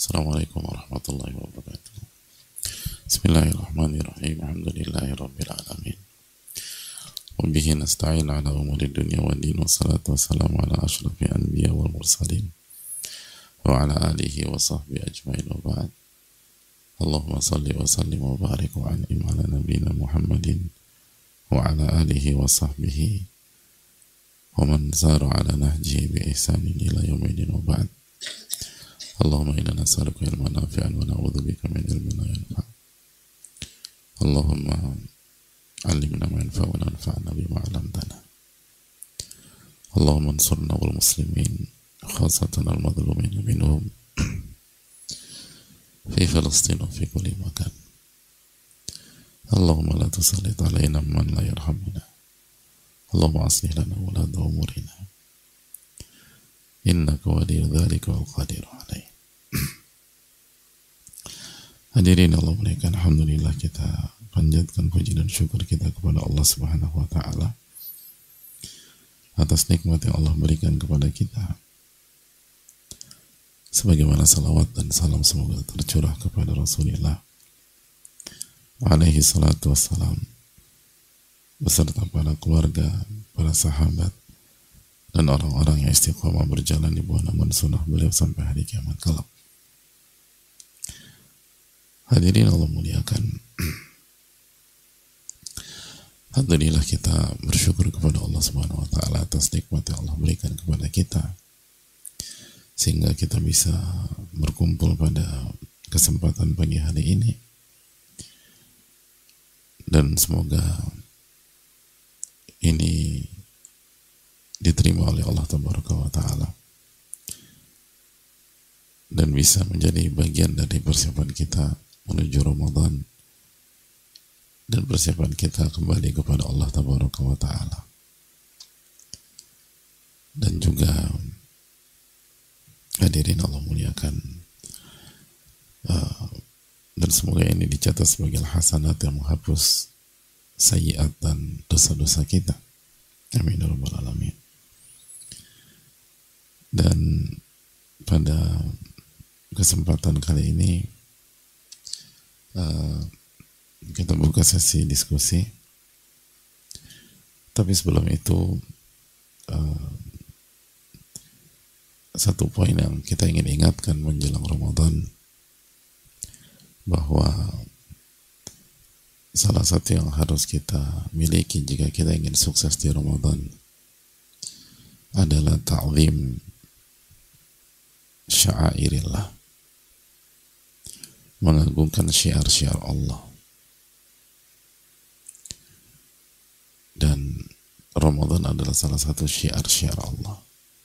Assalamualaikum warahmatullahi wabarakatuh. Bismillahirrahmanirrahim. Alhamdulillahirabbil alamin. Wa bihi nasta'in ala umuri dunya wad din. Wassalatu wassalamu ala asyrafil anbiya wal mursalin wa ala alihi wa sahbihi ajmain wa ba'd. Allahumma salli wa sallim wa barik wa an'im ala nabiyyina Muhammadin wa ala alihi wa sahbihi wa man sara ala nahjihi bi ihsanin ila yaumil wa ba'd. Allahumma inna nas'aluka ilman nafi'an wa na'udzubika min ilmin la yanfa'. Allahumma 'allimna ma yanfa'una wanfa'na bima 'allamtana. Allahumma ansurna wal muslimin khassatan al madhlumin minhum fi Filistin wa fi kulli makan. Allahumma la tusallit 'alaina man la yarhamuna. Allahumma aslih lana wulata umurina. Innaka waliyyu dzalika wal qadiru alaih. Hadirin Allah muliakan, alhamdulillah kita panjatkan puji dan syukur kita kepada Allah Subhanahu wa taala atas nikmat yang Allah berikan kepada kita. Sebagaimana salawat dan salam semoga tercurah kepada Rasulullah alaihi salatu wassalam beserta para keluarga, para sahabat dan orang-orang yang istiqamah berjalan di bawah naungan sunnah beliau sampai hari kiamat kelak. Hadirin Allah muliakan, alhamdulillah kita bersyukur kepada Allah Subhanahu wa taala atas nikmat yang Allah berikan kepada kita sehingga kita bisa berkumpul pada kesempatan pagi hari ini, dan semoga ini diterima oleh Allah Tabaraka wa Ta'ala dan bisa menjadi bagian dari persiapan kita menuju Ramadan dan persiapan kita kembali kepada Allah Tabaraka wa Ta'ala. Dan juga hadirin Allah muliakan, dan semoga ini dicatat sebagai hasanat yang menghapus sayyiat dan dosa-dosa kita. Amin ya rabbal alamin. Dan pada kesempatan kali ini kita buka sesi diskusi. Tapi sebelum itu satu poin yang kita ingin ingatkan menjelang Ramadan, bahwa salah satu yang harus kita miliki jika kita ingin sukses di Ramadan adalah ta'zim sya'airillah, mengagungkan syiar-syiar Allah. Dan Ramadan adalah salah satu syiar-syiar Allah,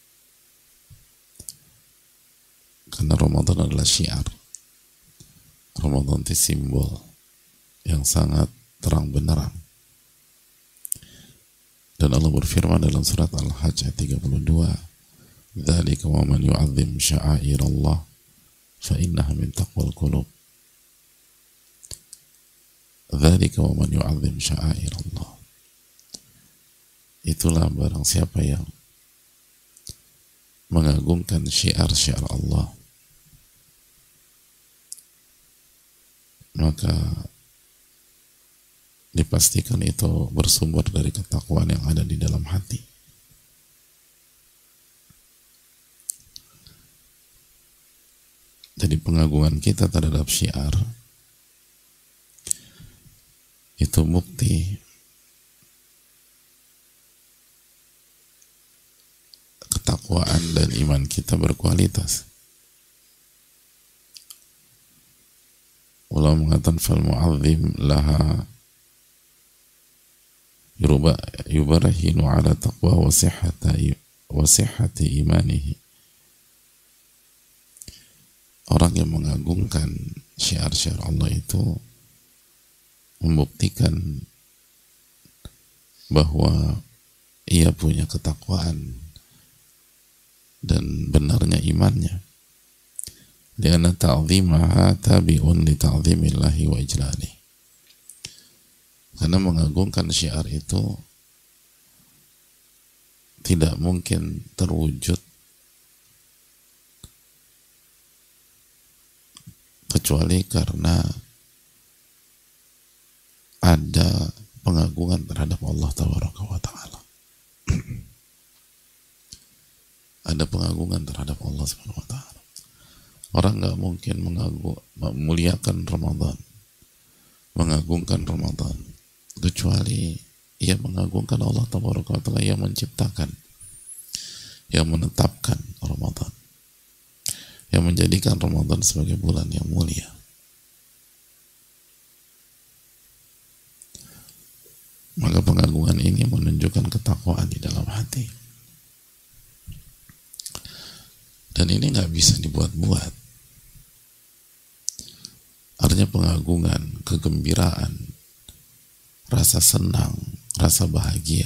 karena Ramadan adalah syiar. Ramadan itu simbol yang sangat terang benderang. Dan Allah berfirman dalam surat Al-Hajj ayat 32, dzalika wa man yu'azzim sya'airallah fa innaha min taqwal qulub. Dzalika wa man yu'azzim sya'airallah, itulah barang siapa yang mengagungkan syiar-syiar Allah, maka dipastikan itu bersumber dari ketakwaan yang ada di dalam hati. Jadi pengagungan kita terhadap syiar itu bukti ketakwaan dan iman kita berkualitas. Ulama mengatakan fal mu'azzim laha yubarahinu ala taqwa wa sihhati imanihi. Orang yang mengagungkan syiar-syiar Allah itu membuktikan bahwa ia punya ketakwaan dan benarnya imannya. Lianna ta'zimaha tabi'un li ta'zimillahi wa ijlalih. Karena mengagungkan syiar itu tidak mungkin terwujud kecuali karena ada pengagungan terhadap Allah Tabaraka wa Ta'ala. Ada pengagungan terhadap Allah Subhanahu wa Ta'ala. Orang nggak mungkin memuliakan Ramadan, mengagungkan Ramadan, kecuali ia mengagungkan Allah Tabaraka wa Ta'ala yang menciptakan, yang menetapkan Ramadan, yang menjadikan Ramadan sebagai bulan yang mulia. Maka pengagungan ini menunjukkan ketakwaan di dalam hati. Dan ini nggak bisa dibuat-buat. Artinya pengagungan, kegembiraan, rasa senang, rasa bahagia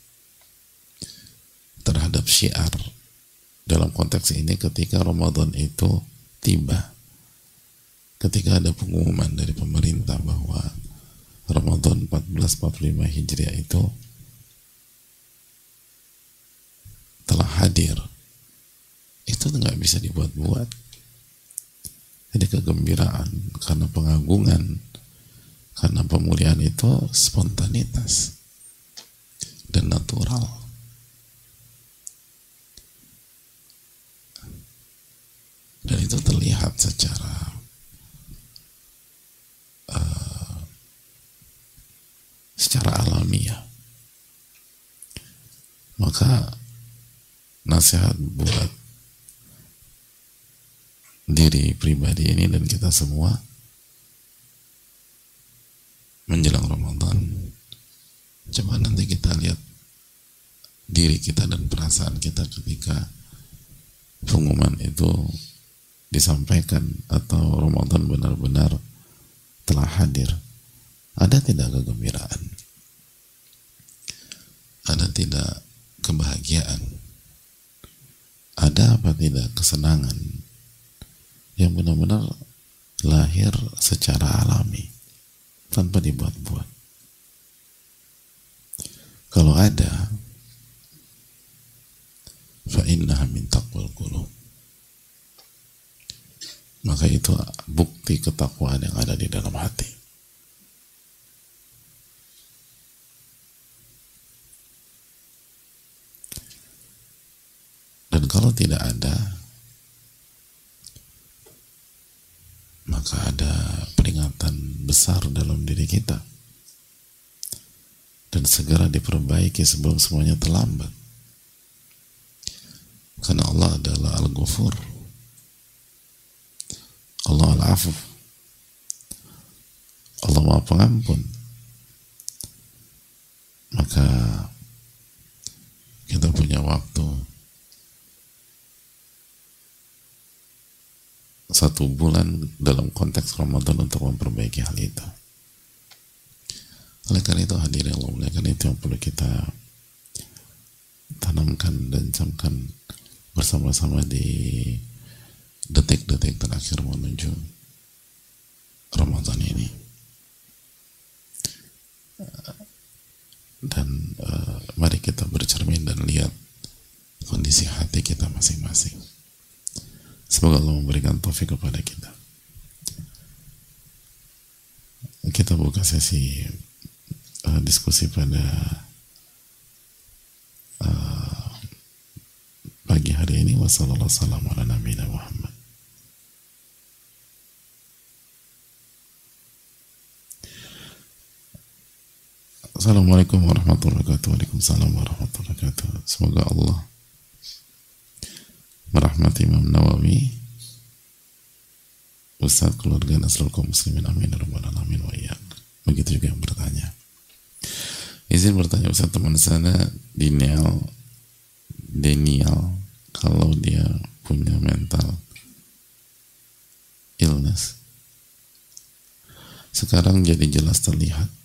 terhadap syiar dalam konteks ini ketika Ramadan itu tiba, ketika ada pengumuman dari pemerintah bahwa Ramadan 1445 Hijriah itu telah hadir, itu nggak bisa dibuat-buat. Jadi kegembiraan karena pengagungan, karena pemuliaan itu spontanitas dan natural. Dan itu terlihat secara alamiah. Maka nasihat buat diri pribadi ini dan kita semua menjelang Ramadan, coba nanti kita lihat diri kita dan perasaan kita ketika pengumuman itu disampaikan atau Ramadan benar-benar telah hadir. Ada tidak kegembiraan? Ada tidak kebahagiaan? Ada apa tidak kesenangan yang benar-benar lahir secara alami tanpa dibuat-buat? Kalau ada, fa innaha min taqwal qulub, maka itu bukti ketakwaan yang ada di dalam hati. Dan kalau tidak ada, maka ada peringatan besar dalam diri kita, dan segera diperbaiki sebelum semuanya terlambat. Karena Allah adalah Al-Ghafur, Allah Al-Afuf, Allah Maha Pengampun. Maka kita punya waktu 1 bulan dalam konteks Ramadan untuk memperbaiki hal itu. Oleh karena itu hadirin Allah muliakan, itu yang perlu kita tanamkan dan camkan bersama-sama di detik-detik terakhir menuju Ramadan ini. Dan mari kita bercermin dan lihat kondisi hati kita masing-masing. Semoga Allah memberikan taufik kepada kita. Kita buka sesi diskusi pada pagi hari ini. Wassalamualaikum warahmatullahi wabarakatuh. Assalamualaikum warahmatullahi wabarakatuh. Waalaikumsalam warahmatullahi wabarakatuh. Semoga Allah merahmati Imam Nawawi, Ustaz, keluarga, dan seluruh kaum muslimin, amin ya rabbal alamin wa iyyak. Begitu juga yang bertanya. Izin bertanya, Ustaz, teman saya Daniel, kalau dia punya mental illness, sekarang jadi jelas terlihat.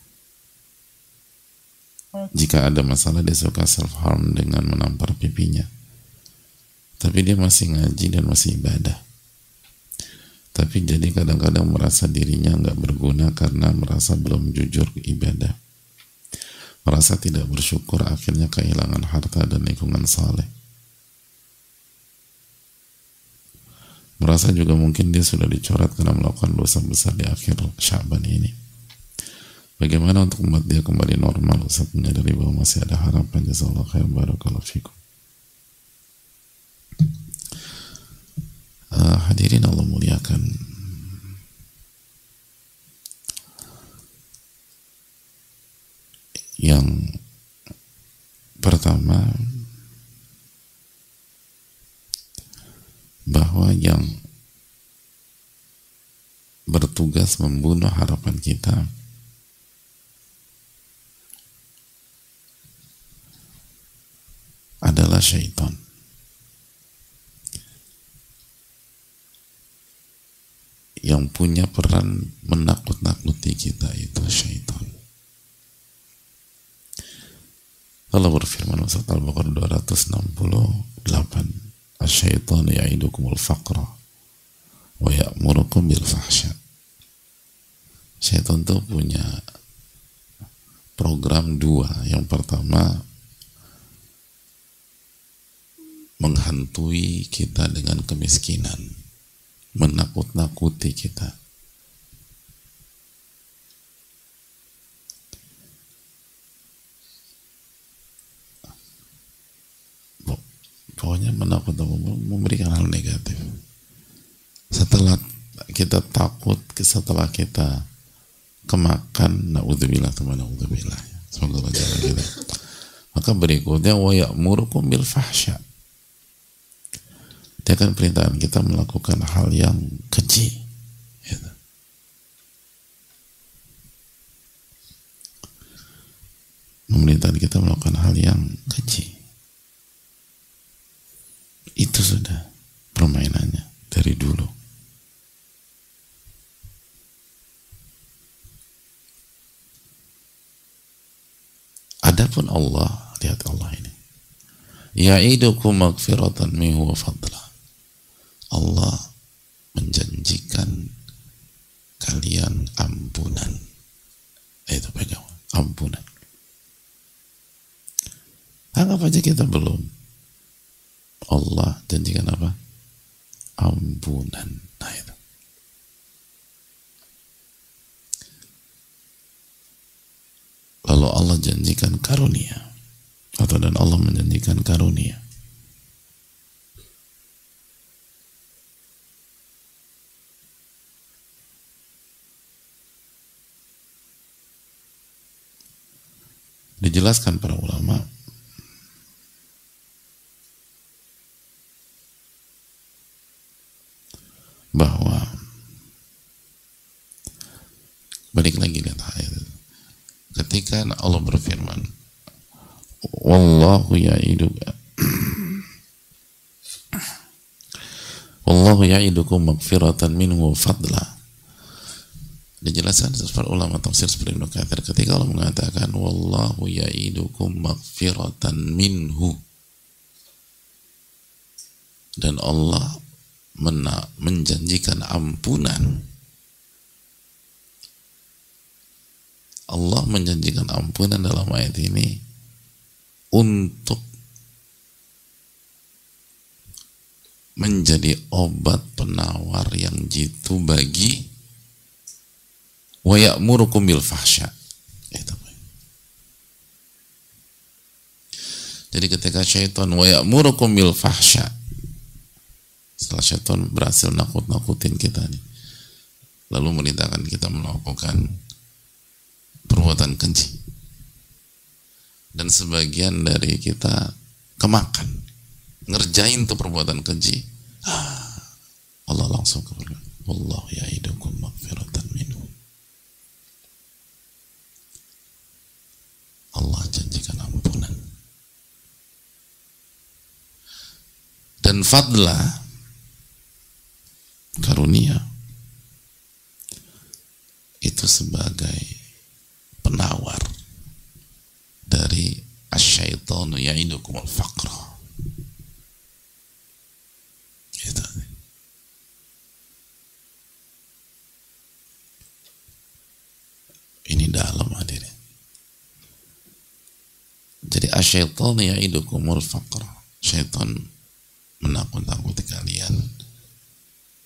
Jika ada masalah, dia suka self-harm dengan menampar pipinya. Tapi dia masih ngaji dan masih ibadah. Tapi jadi kadang-kadang merasa dirinya nggak berguna karena merasa belum jujur ibadah. Merasa tidak bersyukur, akhirnya kehilangan harta dan lingkungan saleh. merasa juga mungkin dia sudah dicoret karena melakukan dosa besar di akhir Sya'ban ini. Bagaimana untuk membuat dia kembali normal? Ustaz menyadari bahwa masih ada harapan. Jazakallahu khair, barakallahu fikum. Hadirin Allah muliakan, yang pertama, bahwa yang bertugas membunuh harapan kita adalah syaitan. Yang punya peran menakut-nakuti kita itu syaitan. Allah berfirman surat Al-Baqarah 268, "Asy-syaitanu ya'idukumul faqra wa ya'murukum bil fahsya." Syaitan itu punya program dua. Yang pertama, menghantui kita dengan kemiskinan, menakut-nakuti kita. Pokoknya memberikan hal negatif. Setelah kita takut, setelah kita kemakan, na'udzubillah, semoga Allah jaga kita. Maka berikutnya, wa ya'murukum bil fahsya. Dia akan perintahkan kita melakukan hal yang keji. Gitu. Memerintahkan kita melakukan hal yang keji. Itu sudah permainannya dari dulu. Adapun Allah, lihat Allah ini. Ya'idukum maghfiratan minhu wa fadla. Allah menjanjikan kalian ampunan. Itu pegang, ampunan. Anggap aja kita belum. Allah janjikan apa? Ampunan. Nah itu. Lalu Allah janjikan karunia. Dan Allah menjanjikan karunia. Dijelaskan para ulama bahwa, balik lagi lihat ayat itu, ketika Allah berfirman, wallahu ya'idukum maghfiratan minhu wa fadla. Dijelaskan para ulama tafsir seperti Ibnu Katsir, ketika Allah mengatakan wallahu ya'idukum maghfiratan minhu, dan Allah menjanjikan ampunan. Allah menjanjikan ampunan dalam ayat ini untuk menjadi obat penawar yang jitu bagi wa ya'murukum bil fahsya. Jadi ketika syaitan wa ya'murukum bil fahsya, setelah syaitan berhasil nakut-nakutin kita nih, lalu merintahkan kita melakukan perbuatan keji, dan sebagian dari kita kemakan ngerjain tuh perbuatan keji, Allah langsung berkata, wallahu ya'idukum maghfiratan minhu. Allah janjikan ampunan dan fadla, karunia, itu sebagai penawar dari asy-syaitanu ya'idukumul faqra. Gitu. Ini dalam hadirin. Jadi asy-syaitanu ya'idukumul faqra. Syaitan menakut-nakuti kalian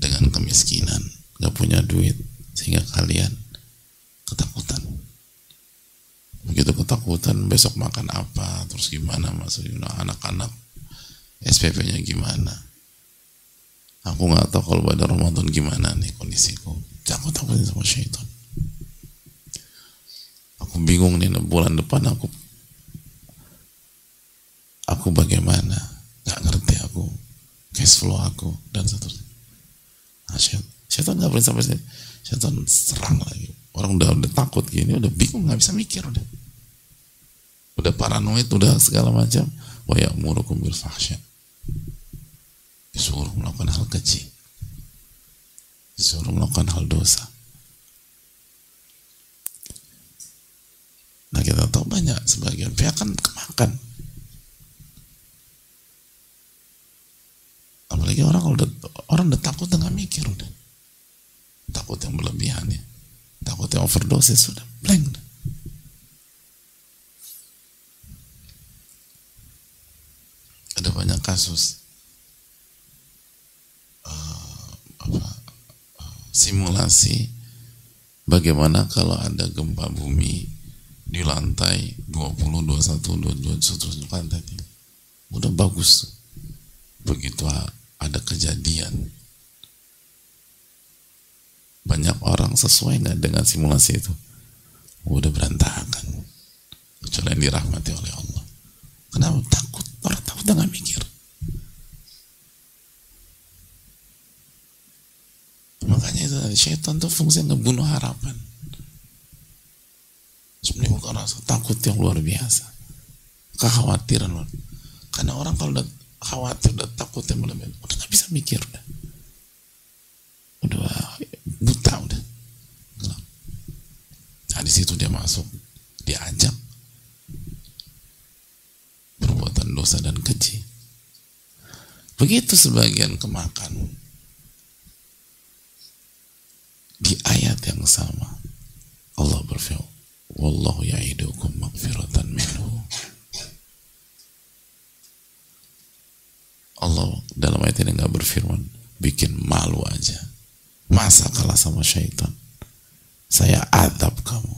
dengan kemiskinan, gak punya duit, sehingga kalian ketakutan. Begitu ketakutan, besok makan apa, terus gimana, maksudnya anak-anak SPP-nya gimana, aku gak tahu kalau pada Ramadan gimana nih kondisiku. Aku takutin sama syaitan. Aku bingung nih bulan depan aku bagaimana, gak ngerti aku, cash flow aku, dan seterusnya. Nah, syaitan gak boleh sampai sini. Syaitan serang lagi. Orang udah takut gini, udah bingung, gak bisa mikir, udah paranoid, udah segala macam. Wa ya'murukum bil fahsya, disuruh melakukan hal keji, disuruh melakukan hal dosa. Nah, kita tahu banyak sebagian pihak kan kemakan. Apalagi orang udah takut, nggak mikir, udah takut yang berlebihan ya, takut yang overdosis, sudah blank. Ada banyak kasus simulasi bagaimana kalau ada gempa bumi di lantai 20, 21, 22, seterusnya lantai. Udah bagus. Begitu ada kejadian, banyak orang sesuai nggak dengan simulasi itu, udah berantakan. Kecuali yang dirahmati oleh Allah. Kenapa? Takut. Orang takut nggak mikir. Makanya itu syaitan tuh fungsinya ngebunuh harapan. Menimbulkan rasa takut yang luar biasa, kekhawatiran. Karena orang kalau udah khawatir, udah takut yang berlebihan, udah nggak bisa mikir, udah buta, udah gelap. Nah, di situ dia masuk, diajak perbuatan dosa dan keji. Begitu sebagian kemakan. Di ayat yang sama Allah berfirman, wallahu ya'idukum maghfiratan minhu. Allah dalam ayat ini gak berfirman bikin malu aja, masa kalah sama syaitan, saya adab kamu.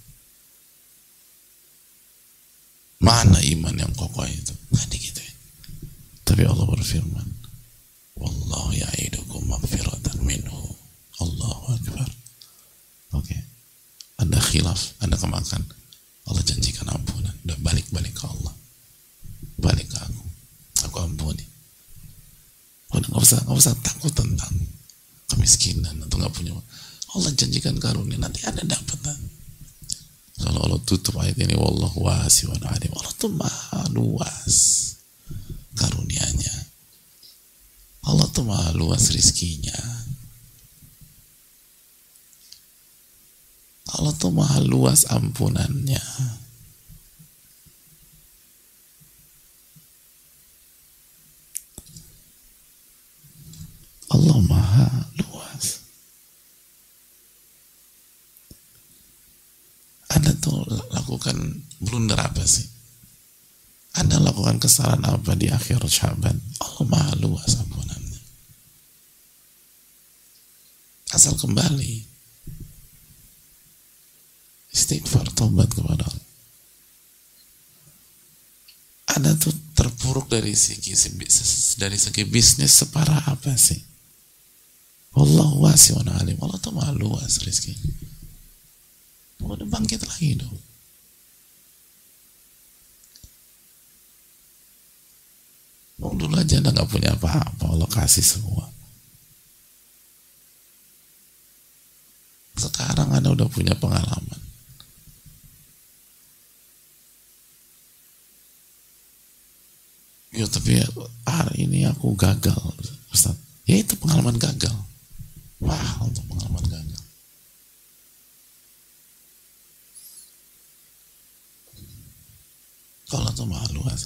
Mana iman yang kokoh itu? Gak digituin. Tapi Allah berfirman, wallahu ya'idukum maghfiratan minhu. Allahu Akbar. Oke. Ada khilaf, ada kemakan, Allah janjikan ampunan. Udah balik ke Allah, balik ke aku ampuni. Udah nggak usah takut tentang kemiskinan atau nggak punya. Allah janjikan karunia, nanti ada dapat. Kalau Allah tutup ayat ini, wallahu wasi'un alim, Allah tuh maha luas karunianya, Allah tuh maha luas rizkinya, Allah tuh maha luas ampunannya. Allah maha luas. Anda tuh lakukan blunder apa sih? Anda lakukan kesalahan apa di akhir Syaban? Allah maha luas ampunannya. Asal kembali, istighfar, tobat kepada Allah. Anda tuh terpuruk dari segi bisnis separah apa sih? Wallahu wasi'un alim, Allah tuh maha luas rizki. Udah bangkit lagi dong. Dulu aja Anda gak punya apa-apa, Allah kasih semua. Sekarang Anda udah punya pengalaman. Ya tapi hari ini aku gagal, Ustaz. Ya itu pengalaman gagal. Wah, untuk pengalaman gagal. Kalau itu maha luas.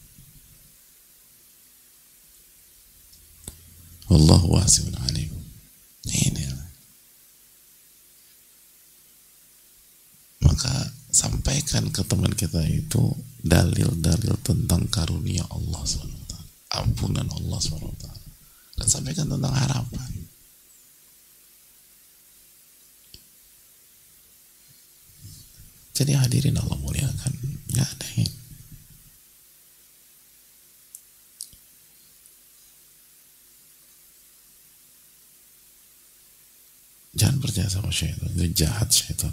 Wallahu wasi'un alim. Ini. Maka sampaikan ke teman kita itu dalil-dalil tentang karunia Allah SWT, ampunan Allah SWT, dan sampaikan tentang harapan. Jadi hadirin Allah muliakan, nggak ada yang jangan percaya sama syaitan, itu jahat syaitan.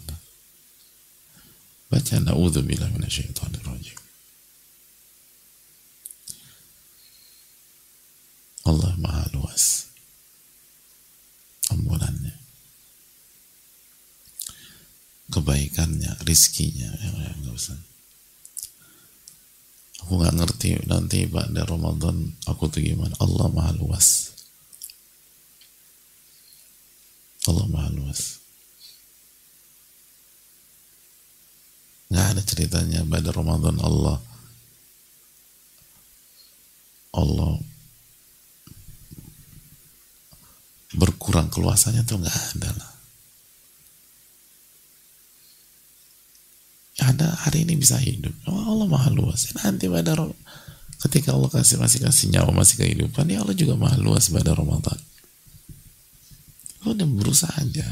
Baca na'udzubillah minasyaitonir rajim. Allah maha luas ampunannya, kebaikannya, rizkinya. Nggak usah. Aku nggak ngerti nanti pada Ramadan aku tuh gimana. Allah maha luas. Allah maha luas. Nggak ada ceritanya pada Ramadan Allah berkurang keluasannya, tuh nggak ada lah. Ada hari ini bisa hidup. Oh, Allah maha luas. Nanti pada ketika Allah masih kasih nyawa, masih kehidupan, ya Allah juga maha luas pada Ramadan. Lo udah berusaha aja.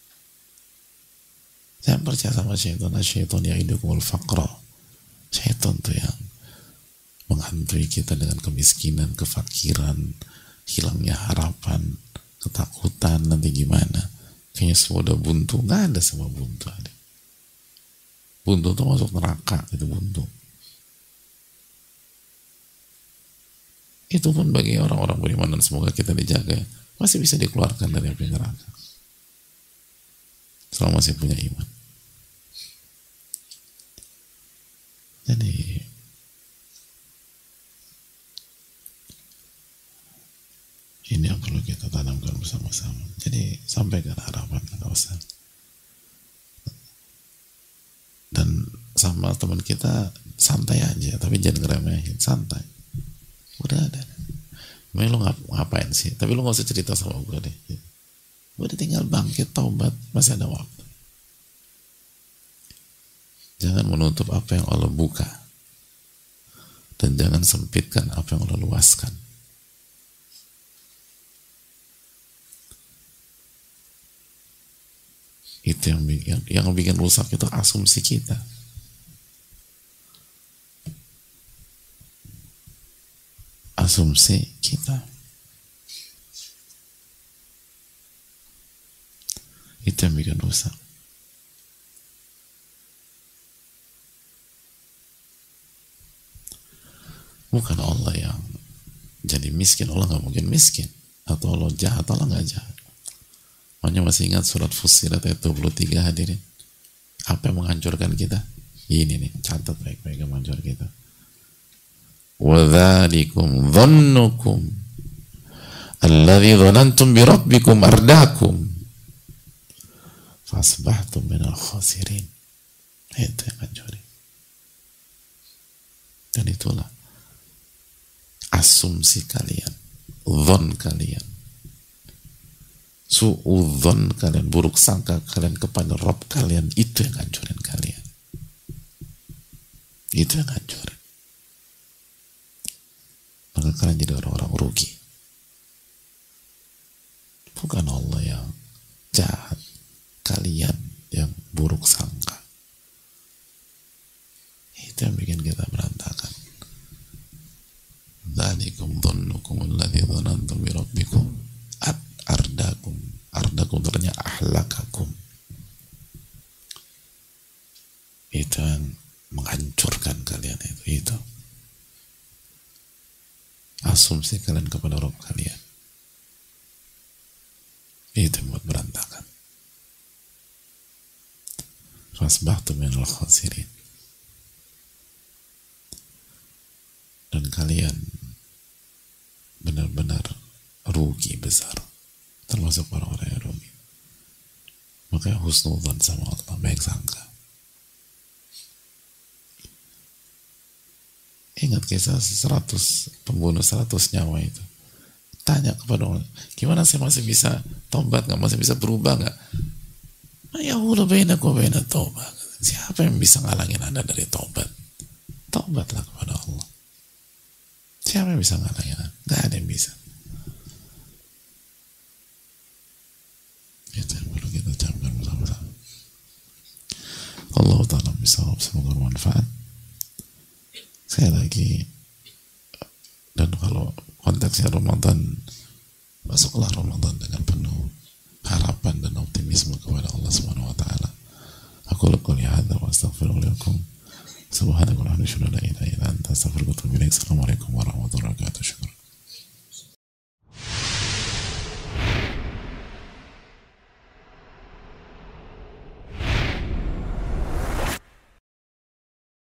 Jangan percaya sama syaitan. Syaitan ya'idukumul faqra. Syaitan tuh yang menghantui kita dengan kemiskinan, kefakiran, hilangnya harapan, ketakutan nanti gimana. Kayaknya semua udah buntu. Nggak ada semua buntu. Buntu tuh masuk neraka, itu buntu. Itu pun bagi orang-orang beriman, dan semoga kita dijaga, masih bisa dikeluarkan dari api neraka selama masih punya iman. Jadi ini yang perlu kita tanamkan bersama-sama. Jadi sampaikan harapan, nggak usah. Dan sama teman kita santai aja, tapi jangan ngeremehin, santai. Udah ada. Memang lo ngapain sih? Tapi lo gak usah cerita sama gue deh. Udah tinggal bangkit, taubat, masih ada waktu. Jangan menutup apa yang Allah buka, dan jangan sempitkan apa yang Allah luaskan. Itu yang bikin rusak itu asumsi kita. Asumsi kita. Itu yang bikin rusak. Bukan Allah yang jadi miskin. Allah gak mungkin miskin. Atau Allah jahat. Allah gak jahat. Makanya masih ingat surat Fussilat ayat 23, hadirin. Apa yang menghancurkan kita? Ini nih, catat baik-baik yang menghancurkan kita. وَذَلِكُمْ ظَنُّكُمْ الَّذِي ظَنَنْتُمْ بِرَبِّكُمْ أَرْدَاكُمْ فَأَصْبَحْتُمْ مِنَ الْخَاسِرِينَ. Itu yang hancurin. Dan itulah asumsi kalian, dhon kalian, su'udhon kalian, buruk sangka kalian kepada Rabb kalian, itu yang hancurin kalian. Itu yang hancurin. Maka kalian jadi orang-orang rugi. Bukan Allah yang jahat, kalian yang buruk sangka. Itu yang bikin kita berantakan. Dzalikum dhannukum alladzi dhanantum bi rabbikum ardakum. Ardakum artinya ahlakakum. Itu yang menghancurkan kalian itu. Asumsi kalian kepada Rabb kalian. Itu yang buat berantakan. Fasbahtum minal khasirin. Dan kalian benar-benar rugi besar, termasuk orang-orang yang rugi. Makanya husnudzan sama Allah, baik sangka. Ingat kisah 100 pembunuh 100 nyawa itu. Tanya kepada Allah, gimana saya masih bisa tobat nggak, masih bisa berubah nggak? Ya Allah, bainakum wa bainat taubat. Siapa yang bisa ngalangin Anda dari tobat? Tobatlah kepada Allah. Siapa yang bisa ngalangin Anda? Nggak ada yang bisa. Itu yang perlu kita camkan bersama-sama. Allah Ta'ala bisawab, semoga bermanfaat. Sekali lagi, dan kalau konteksnya Ramadan, masuklah Ramadan dengan penuh harapan dan optimisme kepada Allah Subhanahu wa taala. Aku qouli hadza wa astaghfirullaha lakum. Subhanakallahumma wa bihamdika, la ilaha illa anta, astaghfiruka wa atubu ilaik. Assalamualaikum warahmatullahi wabarakatuh.